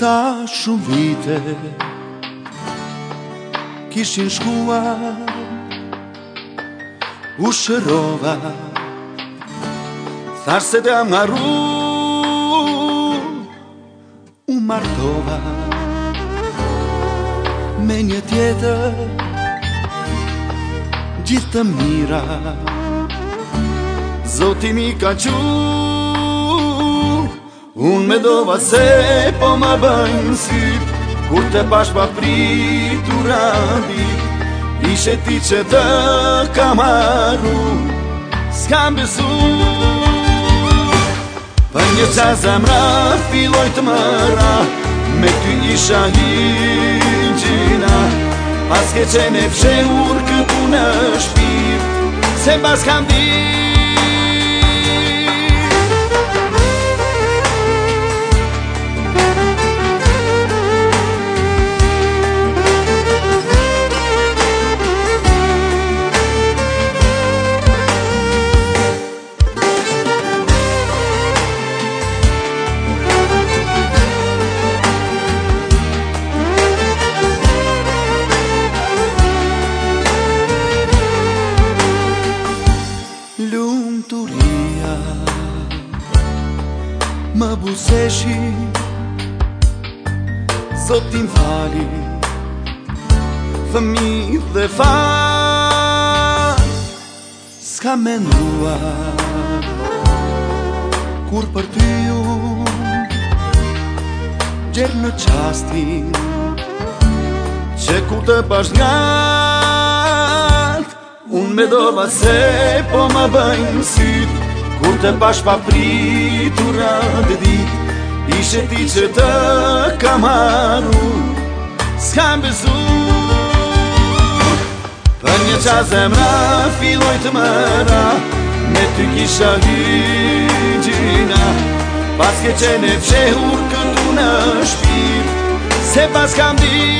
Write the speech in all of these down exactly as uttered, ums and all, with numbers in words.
Sa shumë vite kishin shkuar, u shërova, thash se t'jam harru, u martova me një tjetër, gjithë të mira Zoti mi ka qu. Unë me dova se po ma bëjnë syt, kur te pash pa pritur radit, ishe ti që të kam arru, s'kam besu. Për një qa zemra filloj të mëra, me ty isha higjina, pas ke qene fshehur këtu në shpirt, se mbas kam dit. Lumturia më buseshi, Zoti m'fali, fëmi dhe fal, s'ka menduar kur për ty unë gjerë në qastin që ku të pash ngat. Unë me dova se po ma bëjnë syt, kur të pash pa pritur atë dit, ishe ti që të kam arru, s'kam besu. Për një qa zemra filloj të mëra, me ty kisha hygjina, pas ke qene fshehur këtu në shpirt, se pas kam dit.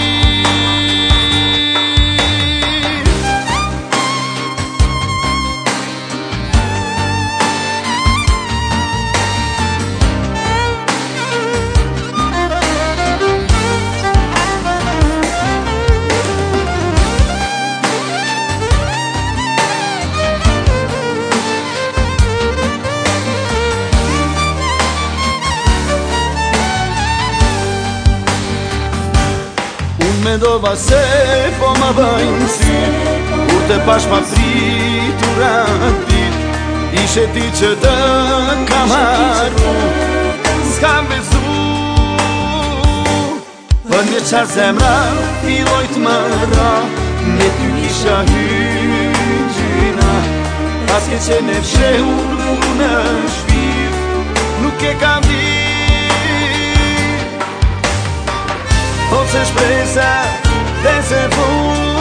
Me dova se po ma bëjnë syt, kur te pash pa pritur atit, ishe ti që të kam arru, s'kam besu. Për një qa zemra filloj të mëra, me ty kisha hygjina, pas ke qene fshehur në shpirt, nuk e kam dit. Po se shpresa dhe se fun